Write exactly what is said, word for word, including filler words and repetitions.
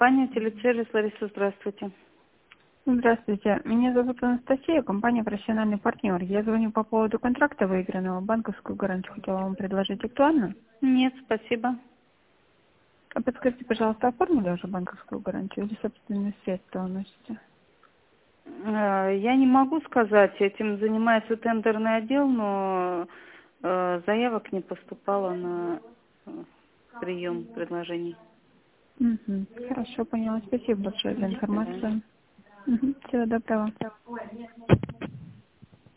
Компания Телесервис, Лариса, здравствуйте. Здравствуйте. Меня зовут Анастасия, компания «Профессиональный партнер». Я звоню по поводу контракта выигранного. Банковскую гарантию хотела вам предложить. Актуально? Нет, спасибо. А подскажите, пожалуйста, оформили уже банковскую гарантию или собственные средства уносите? Э, Я не могу сказать, этим занимается тендерный отдел, но э, заявок не поступало на э, прием предложений. Угу. Хорошо, поняла. Спасибо большое за До свидания. информацию. Угу. Всего доброго.